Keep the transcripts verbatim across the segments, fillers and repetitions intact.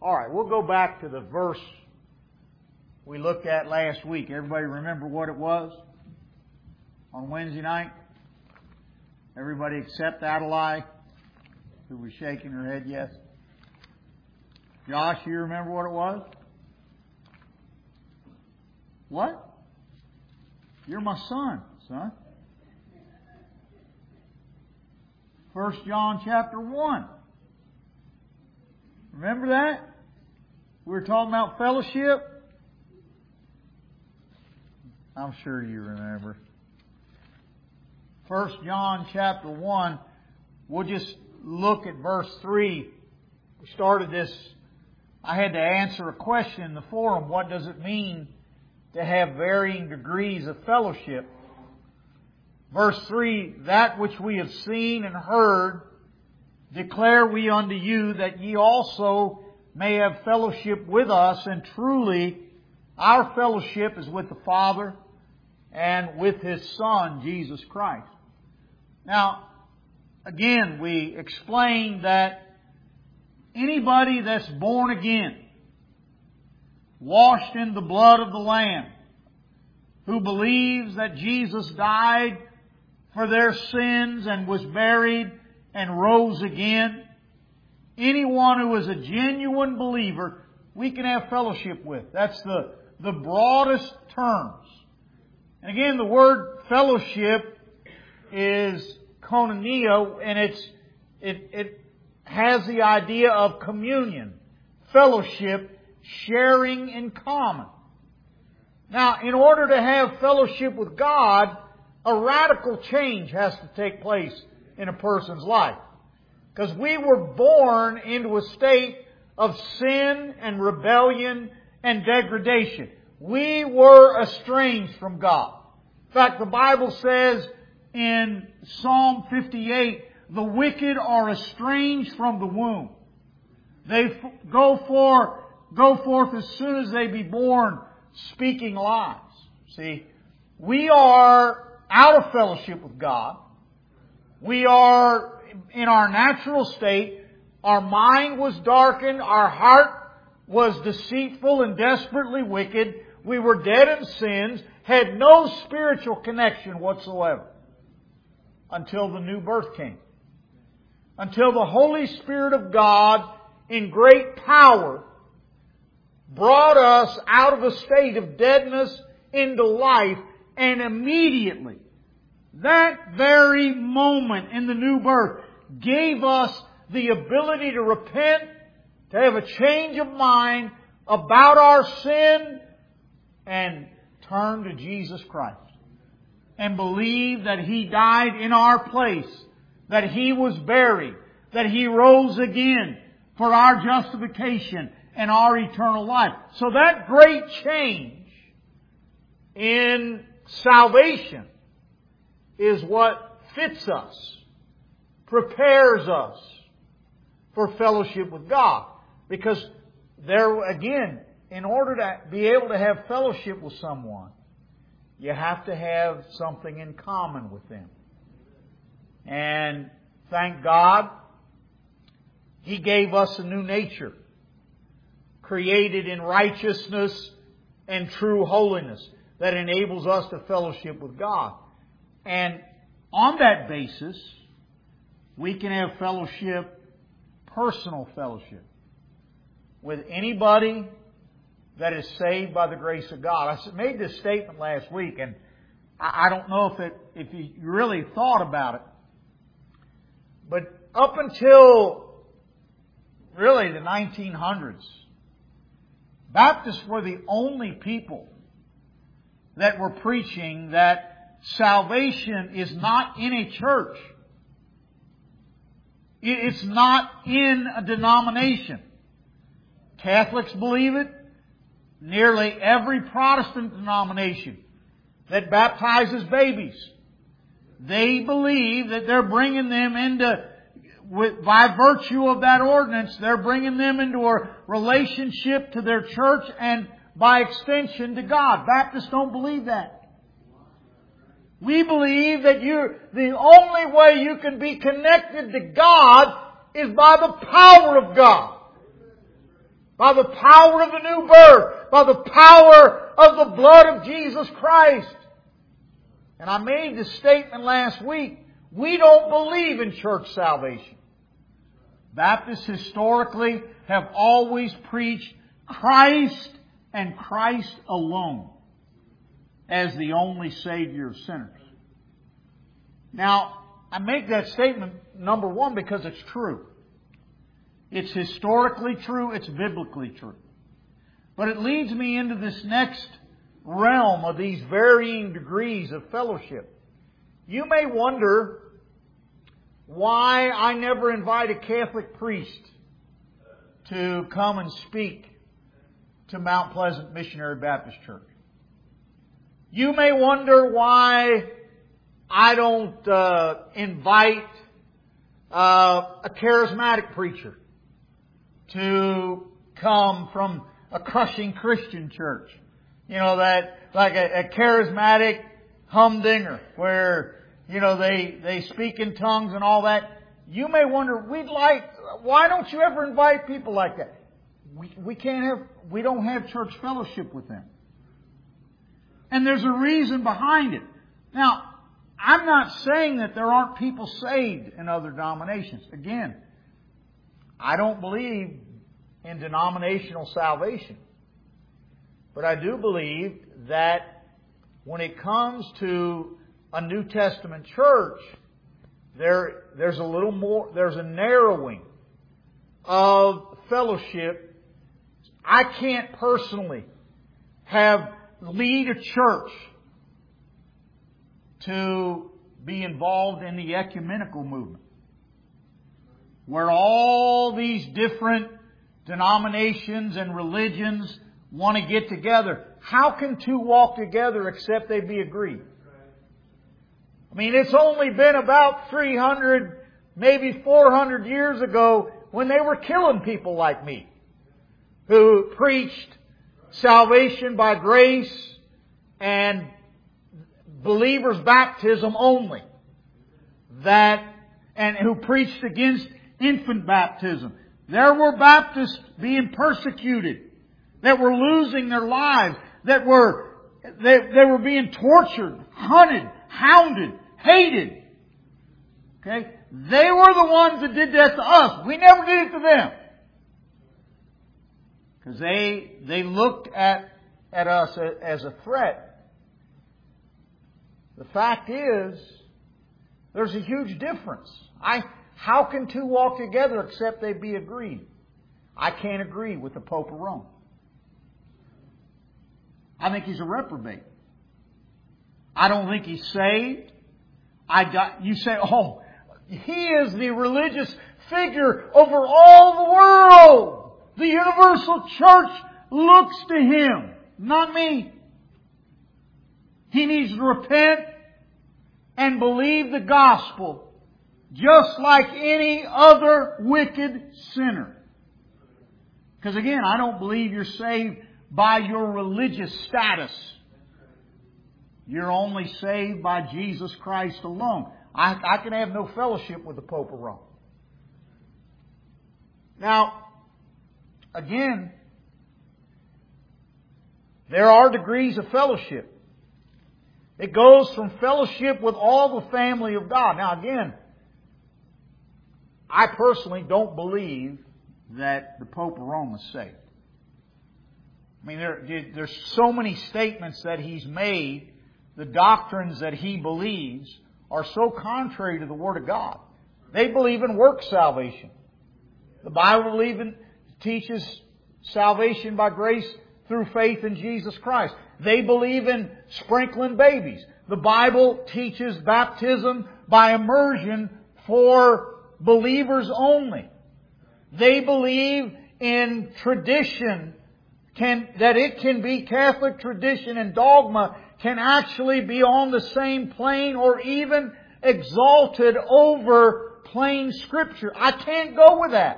All right, we'll go back to the verse we looked at last week. Everybody remember what it was on Wednesday night? Everybody except Adelaide, who was shaking her head yes. Josh, you remember what it was? What? You're my son, son. First John chapter one. Remember that? We were talking about fellowship. I'm sure you remember. First John chapter one. We'll just look at verse three. We started this. I had to answer a question in the forum. What does it mean to have varying degrees of fellowship? Verse three, that which we have seen and heard, declare we unto you, that ye also may have fellowship with us. And truly, our fellowship is with the Father and with His Son, Jesus Christ. Now, again, we explained that anybody that's born again, washed in the blood of the Lamb, who believes that Jesus died for their sins and was buried and rose again, anyone who is a genuine believer, we can have fellowship with. That's the, the broadest terms. And again, the word fellowship is koinonia, and it's, it, it has the idea of communion, fellowship, sharing in common. Now, in order to have fellowship with God, a radical change has to take place in a person's life. Because we were born into a state of sin and rebellion and degradation. We were estranged from God. In fact, the Bible says in Psalm fifty-eight, the wicked are estranged from the womb. They f- go for go forth as soon as they be born, speaking lies. See, we are out of fellowship with God. We are in our natural state. Our mind was darkened. Our heart was deceitful and desperately wicked. We were dead in sins, had no spiritual connection whatsoever until the new birth came. Until the Holy Spirit of God in great power brought us out of a state of deadness into life, and immediately, that very moment in the new birth gave us the ability to repent, to have a change of mind about our sin, and turn to Jesus Christ. And believe that He died in our place, that He was buried, that He rose again for our justification and our eternal life. So that great change in salvation is what fits us, prepares us for fellowship with God. Because there, again, in order to be able to have fellowship with someone, you have to have something in common with them. And thank God, He gave us a new nature, created in righteousness and true holiness, that enables us to fellowship with God. And on that basis, we can have fellowship, personal fellowship, with anybody that is saved by the grace of God. I made this statement last week, and I don't know if it, if you really thought about it, but up until really the nineteen hundreds, Baptists were the only people that were preaching that salvation is not in a church. It's not in a denomination. Catholics believe it. Nearly every Protestant denomination that baptizes babies, they believe that they're bringing them into, with, by virtue of that ordinance, they're bringing them into a relationship to their church and by extension to God. Baptists don't believe that. We believe that you, the only way you can be connected to God is by the power of God. by the power of the new birth, by the power of the blood of Jesus Christ. And I made this statement last week. We don't believe in church salvation. Baptists historically have always preached Christ and Christ alone as the only Savior of sinners. Now, I make that statement, number one, because it's true. It's historically true. It's biblically true. But it leads me into this next realm of these varying degrees of fellowship. You may wonder why I never invite a Catholic priest to come and speak to Mount Pleasant Missionary Baptist Church. You may wonder why I don't uh, invite uh, a charismatic preacher to come from a crushing Christian church. You know, that like a, a charismatic humdinger where, you know, they, they speak in tongues and all that. You may wonder, we'd like, why don't you ever invite people like that? We, we can't have, we don't have church fellowship with them. And there's a reason behind it. Now, I'm not saying that there aren't people saved in other denominations. Again, I don't believe in denominational salvation. But I do believe that when it comes to a New Testament church, there, there's a little more, there's a narrowing of fellowship. I can't personally have, lead a church to be involved in the ecumenical movement, where all these different denominations and religions want to get together. How can two walk together except they be agreed? I mean, it's only been about three hundred, maybe four hundred years ago when they were killing people like me, who preached salvation by grace and believers' baptism only, that and who preached against infant baptism. There were Baptists being persecuted, that were losing their lives, that were they, they were being tortured, hunted, hounded, hated. Okay? They were the ones that did that to us. We never did it to them. Because they they looked at, at us as a threat. The fact is, there's a huge difference. I How can two walk together except they be agreed? I can't agree with the Pope of Rome. I think he's a reprobate. I don't think he's saved. I got, you say, oh, he is the religious figure over all the world. The universal church looks to him, not me. He needs to repent and believe the gospel just like any other wicked sinner. Because again, I don't believe you're saved by your religious status. You're only saved by Jesus Christ alone. I, I can have no fellowship with the Pope of Rome. Now, again, there are degrees of fellowship. It goes from fellowship with all the family of God. Now again, I personally don't believe that the Pope of Rome is saved. I mean, there, there's so many statements that he's made. The doctrines that he believes are so contrary to the Word of God. They believe in work salvation. The Bible even teaches salvation by grace through faith in Jesus Christ. They believe in sprinkling babies. The Bible teaches baptism by immersion for believers only. They believe in tradition, can, that it can be Catholic tradition and dogma can actually be on the same plane or even exalted over plain Scripture. I can't go with that.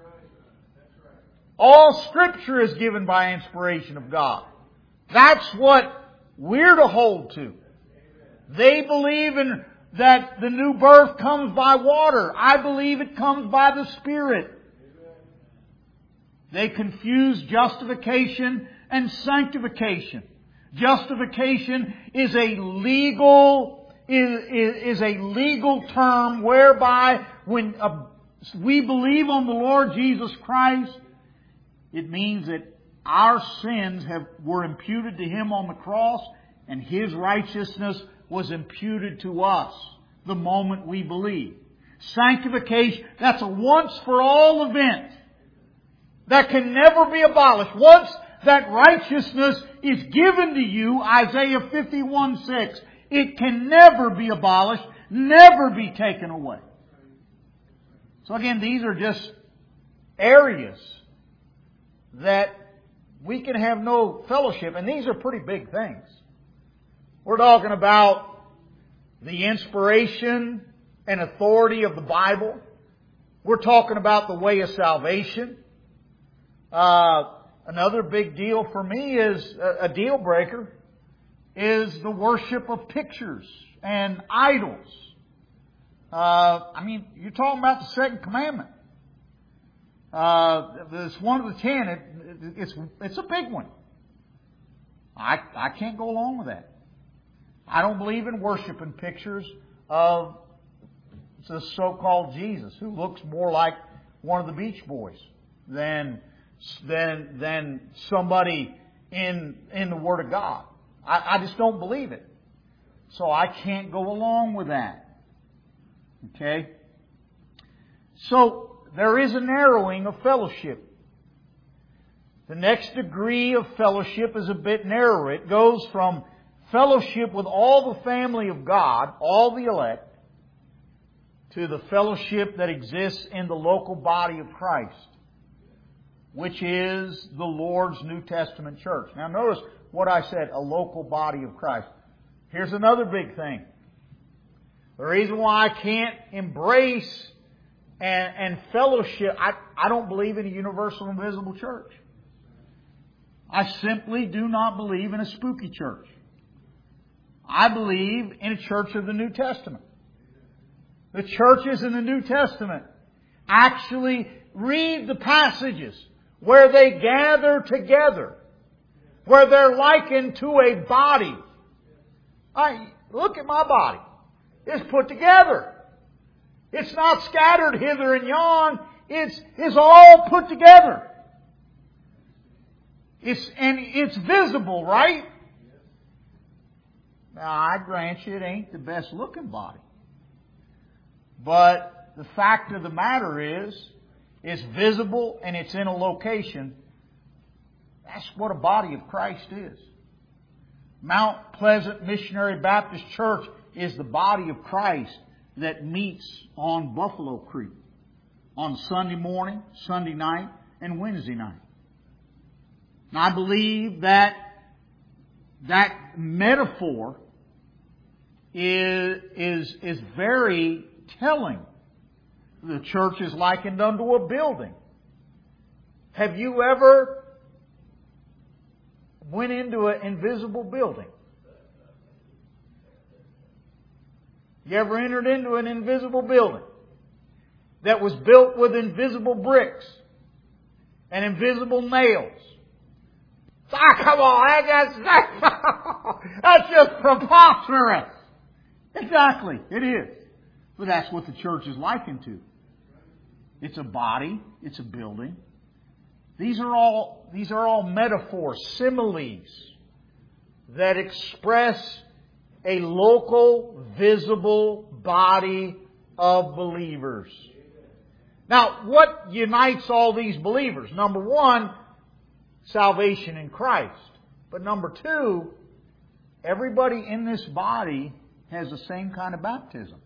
All Scripture is given by inspiration of God. That's what we're to hold to. They believe in that the new birth comes by water. I believe it comes by the Spirit. They confuse justification and sanctification. Justification is a legal is, is, is a legal term whereby when a, we believe on the Lord Jesus Christ, it means that our sins have were imputed to Him on the cross, and His righteousness was imputed to us the moment we believe. Sanctification, that's a once for all event that can never be abolished. Once that righteousness is given to you, Isaiah fifty-one six, it can never be abolished, never be taken away. So again, these are just areas that we can have no fellowship, and these are pretty big things. We're talking about the inspiration and authority of the Bible. We're talking about the way of salvation. Uh, another big deal for me is a, a deal breaker is the worship of pictures and idols. Uh, I mean, you're talking about the second commandment. Uh, it's one of the ten. It, it, it's it's a big one. I I can't go along with that. I don't believe in worshiping pictures of the so-called Jesus, who looks more like one of the Beach Boys than than than somebody in in the Word of God. I, I just don't believe it, so I can't go along with that. Okay, so there is a narrowing of fellowship. The next degree of fellowship is a bit narrower. It goes from fellowship with all the family of God, all the elect, to the fellowship that exists in the local body of Christ, which is the Lord's New Testament church. Now notice what I said, a local body of Christ. Here's another big thing. The reason why I can't embrace and, and fellowship, I, I don't believe in a universal invisible church. I simply do not believe in a spooky church. I believe in a church of the New Testament. The churches in the New Testament actually read the passages where they gather together, where they're likened to a body. I look at my body. It's put together. It's not scattered hither and yon. It's, it's all put together. It's, and it's visible, right? Now, I grant you it ain't the best looking body. But the fact of the matter is, it's visible and it's in a location. That's what a body of Christ is. Mount Pleasant Missionary Baptist Church is the body of Christ that meets on Buffalo Creek on Sunday morning, Sunday night, and Wednesday night. And I believe that that metaphor is, is, is very telling. The church is likened unto a building. Have you ever went into an invisible building? You ever entered into an invisible building that was built with invisible bricks and invisible nails? Ah, come on, that's, that's, that's just preposterous. Exactly, it is. But that's what the church is likened to. It's a body, it's a building. These are all, these are all metaphors, similes that express a local, visible body of believers. Now, what unites all these believers? Number one, salvation in Christ. But number two, everybody in this body has the same kind of baptism.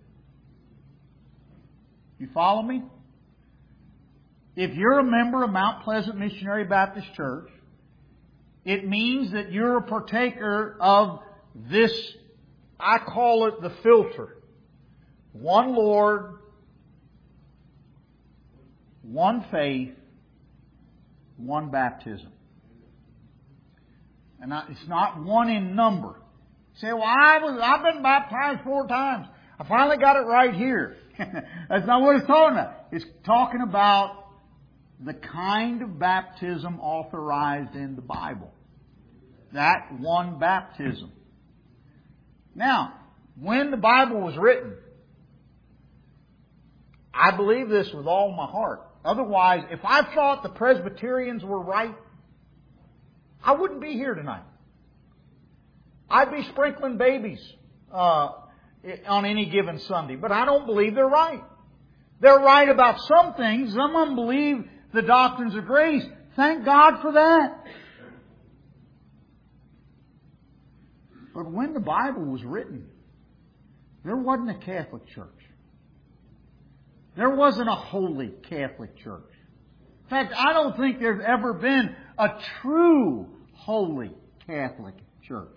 You follow me? If you're a member of Mount Pleasant Missionary Baptist Church, it means that you're a partaker of this, I call it the filter. One Lord, one faith, one baptism. And it's not one in number. You say, well, I was, I've been baptized four times. I finally got it right here. That's not what it's talking about. It's talking about the kind of baptism authorized in the Bible. That one baptism. Now, when the Bible was written, I believe this with all my heart. Otherwise, if I thought the Presbyterians were right, I wouldn't be here tonight. I'd be sprinkling babies uh, on any given Sunday. But I don't believe they're right. They're right about some things. Some of them believe the doctrines of grace. Thank God for that. But when the Bible was written, there wasn't a Catholic Church. There wasn't a holy Catholic Church. In fact, I don't think there's ever been a true holy Catholic Church.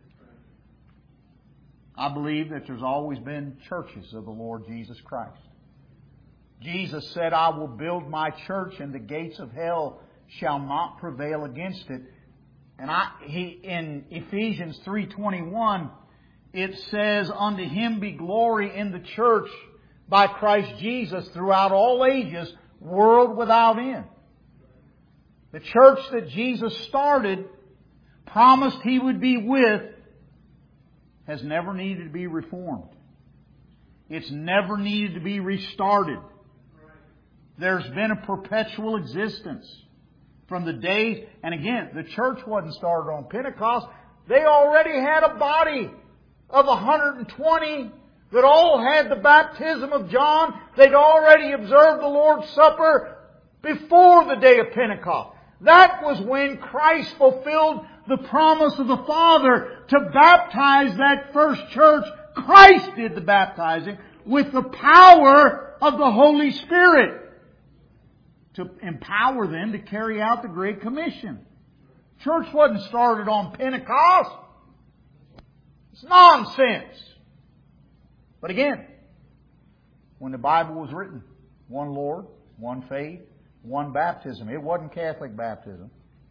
I believe that there's always been churches of the Lord Jesus Christ. Jesus said, I will build my church and the gates of hell shall not prevail against it. And I, he, in Ephesians three twenty-one, it says, unto Him be glory in the church by Christ Jesus throughout all ages, world without end. The church that Jesus started, promised He would be with, has never needed to be reformed. It's never needed to be restarted. There's been a perpetual existence from the days, and again, the church wasn't started on Pentecost. They already had a body of one hundred twenty that all had the baptism of John. They'd already observed the Lord's Supper before the day of Pentecost. That was when Christ fulfilled the promise of the Father to baptize that first church. Christ did the baptizing with the power of the Holy Spirit to empower them to carry out the Great Commission. Church wasn't started on Pentecost. It's nonsense. But again, when the Bible was written, one Lord, one faith, one baptism. It wasn't Catholic baptism.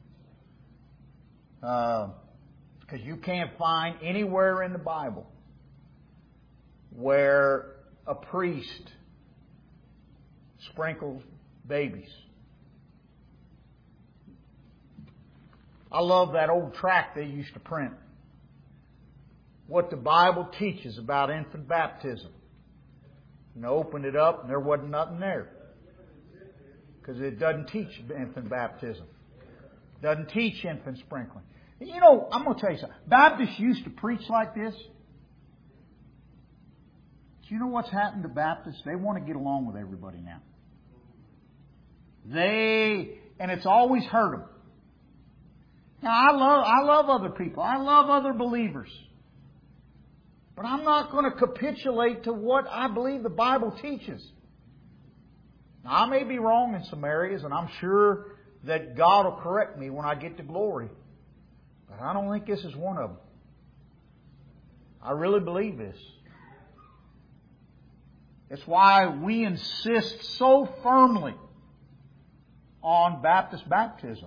Uh, because you can't find anywhere in the Bible where a priest sprinkles babies. I love that old tract they used to print. What the Bible teaches about infant baptism. And I opened it up and there wasn't nothing there. Because it doesn't teach infant baptism. It doesn't teach infant sprinkling. And you know, I'm going to tell you something. Baptists used to preach like this. Do you know what's happened to Baptists? They want to get along with everybody now. They, and it's always hurt them. Now, I love, I love other people. I love other believers. But I'm not going to capitulate to what I believe the Bible teaches. Now, I may be wrong in some areas, and I'm sure that God will correct me when I get to glory. But I don't think this is one of them. I really believe this. It's why we insist so firmly on Baptist baptism.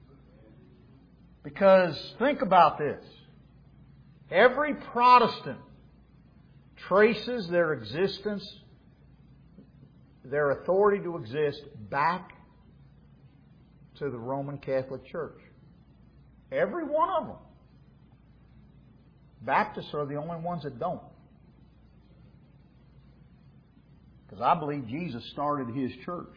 Because think about this. Every Protestant traces their existence, their authority to exist, back to the Roman Catholic Church. Every one of them. Baptists are the only ones that don't. Because I believe Jesus started His church.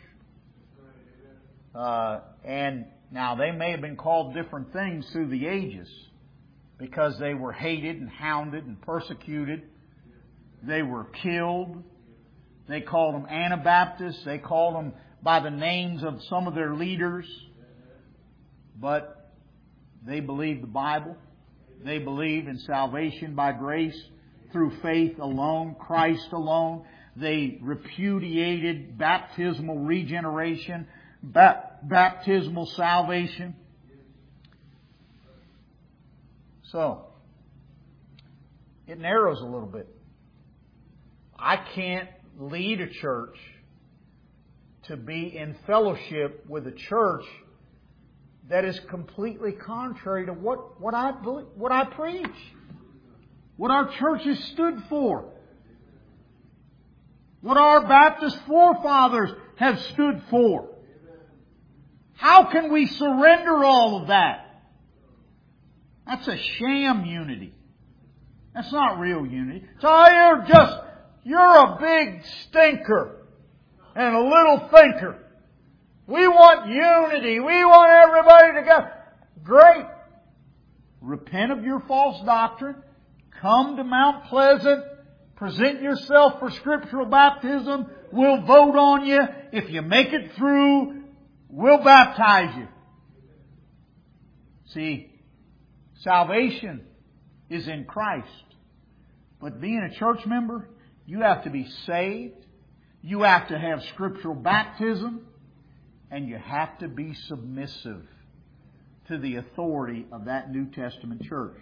Uh, and now they may have been called different things through the ages because they were hated and hounded and persecuted. They were killed. They called them Anabaptists. They called them by the names of some of their leaders. But they believed the Bible. They believed in salvation by grace through faith alone, Christ alone. They repudiated baptismal regeneration, ba- baptismal salvation. So, it narrows a little bit. I can't lead a church to be in fellowship with a church that is completely contrary to what, what I believe, what I preach, what our church has stood for, what our Baptist forefathers have stood for. How can we surrender all of that? That's a sham unity. That's not real unity. So you're just, you're a big stinker and a little thinker. We want unity. We want everybody to go. Great. Repent of your false doctrine. Come to Mount Pleasant. Present yourself for scriptural baptism. We'll vote on you. If you make it through, we'll baptize you. See, salvation is in Christ. But being a church member, you have to be saved. You have to have scriptural baptism. And you have to be submissive to the authority of that New Testament church.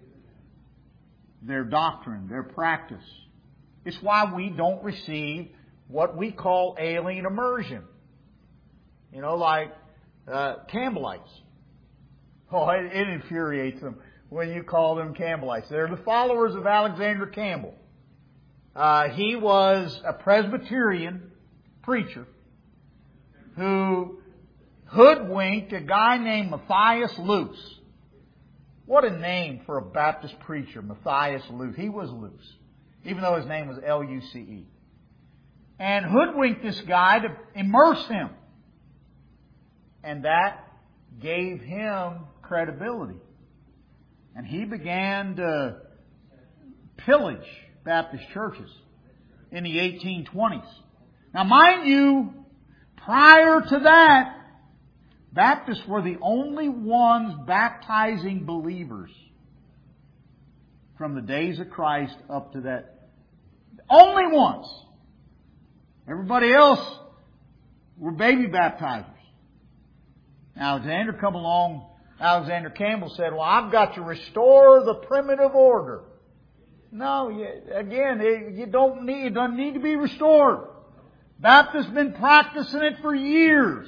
Their doctrine, their practice. It's why we don't receive what we call alien immersion. You know, like uh, Campbellites. Oh, it, it infuriates them when you call them Campbellites. They're the followers of Alexander Campbell. Uh, he was a Presbyterian preacher who hoodwinked a guy named Matthias Luce. What a name for a Baptist preacher, Matthias Luce. He was loose, even though his name was L U C E. And hoodwinked this guy to immerse him. And that gave him credibility. And he began to pillage Baptist churches in the eighteen twenties. Now mind you, prior to that, Baptists were the only ones baptizing believers from the days of Christ up to that. Only ones. Everybody else were baby baptizers. Alexander come along, Alexander Campbell said, well, I've got to restore the primitive order. No, you, again, it, you don't need, it doesn't need to be restored. Baptists have been practicing it for years.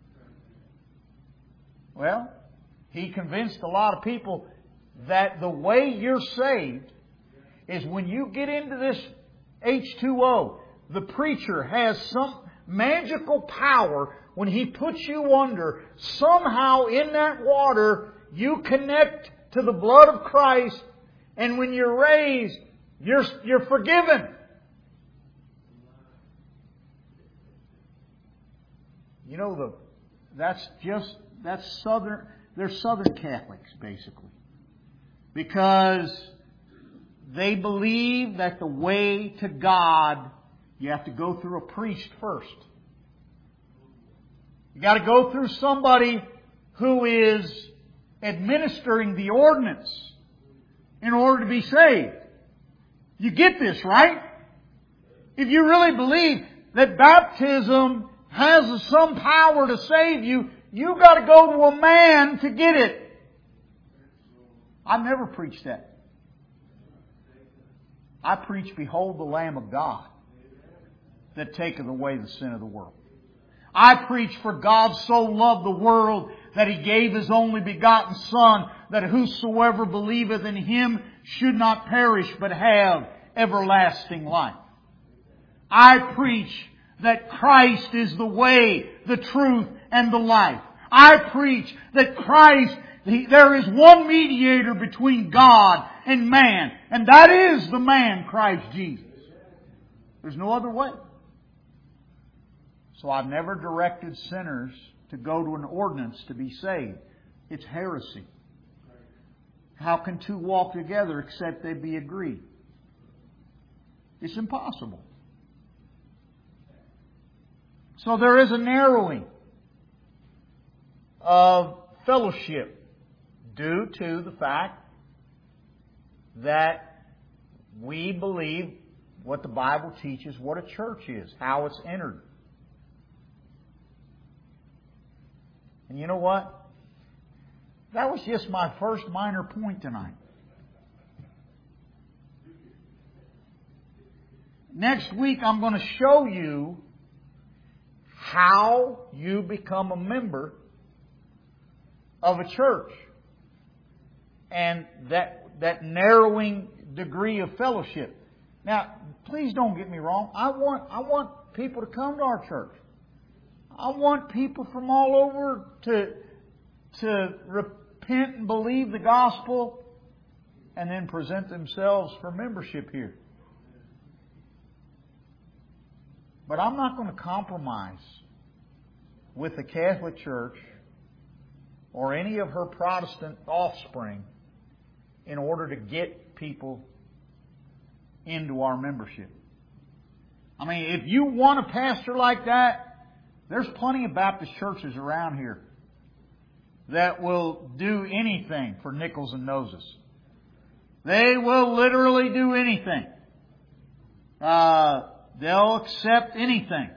Well, he convinced a lot of people that the way you're saved is when you get into this H two O, the preacher has some magical power when he puts you under. Somehow in that water, you connect to the blood of Christ, and when you're raised, you're, you're forgiven. You know, the that's just, that's Southern, they're Southern Catholics, basically. Because they believe that the way to God, you have to go through a priest first. You got to go through somebody who is administering the ordinance in order to be saved. You get this, right? If you really believe that baptism has some power to save you, you got to go to a man to get it. I've never preached that. I preach, behold the Lamb of God that taketh away the sin of the world. I preach, for God so loved the world that He gave His only begotten Son, that whosoever believeth in Him should not perish but have everlasting life. I preach that Christ is the way, the truth, and the life. I preach that Christ, there is one mediator between God and man, and that is the man, Christ Jesus. There's no other way. So I've never directed sinners to go to an ordinance to be saved. It's heresy. How can two walk together except they be agreed? It's impossible. So there is a narrowing of fellowship due to the fact that we believe what the Bible teaches, what a church is, how it's entered. And you know what? That was just my first minor point tonight. Next week I'm going to show you how you become a member of a church. And that, that narrowing degree of fellowship. Now, please don't get me wrong. I want, I want people to come to our church. I want people from all over to, to repent and believe the gospel and then present themselves for membership here. But I'm not going to compromise with the Catholic Church or any of her Protestant offspring in order to get people into our membership. I mean, if you want a pastor like that, there's plenty of Baptist churches around here that will do anything for nickels and noses. They will literally do anything. Uh, they'll accept anything.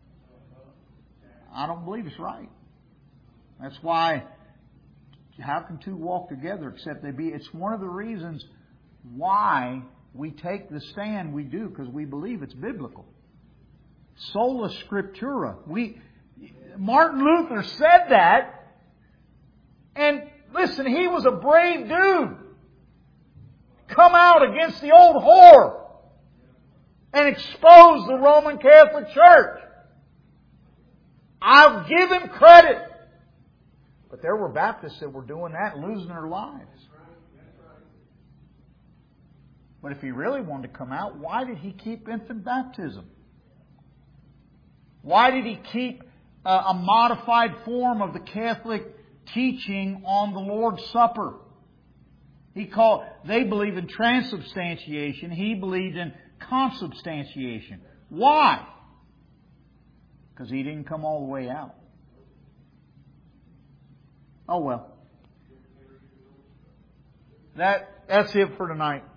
I don't believe it's right. That's why, how can two walk together except they be? It's one of the reasons why we take the stand we do, because we believe it's biblical. Sola Scriptura. We, Martin Luther said that, and listen, he was a brave dude. Come out against the old whore and expose the Roman Catholic Church. I'll give him credit. But there were Baptists that were doing that and losing their lives. But if he really wanted to come out, why did he keep infant baptism? Why did he keep uh, a modified form of the Catholic teaching on the Lord's Supper? He called, they believe in transubstantiation. He believed in consubstantiation. Why? Because he didn't come all the way out. Oh well. That, that's it for tonight.